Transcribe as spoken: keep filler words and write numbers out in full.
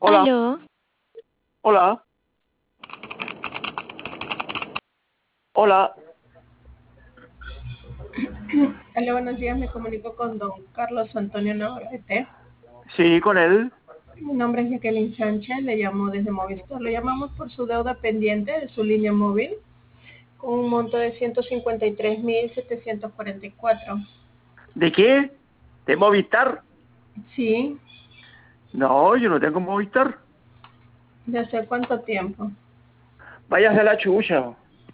Hola, Aló, hola, hola. Hola, buenos días. Me comunico con don Carlos Antonio Navarrete. Sí, con él. Mi nombre es Jacqueline Sánchez. Le llamo desde Movistar. Lo llamamos por su deuda pendiente de su línea móvil con un monto de ciento cincuenta y tres mil setecientos cuarenta y cuatro. ¿De qué? ¿De Movistar? Sí, No, yo no tengo Movistar. ¿de hace cuánto tiempo? Váyase a la chucha.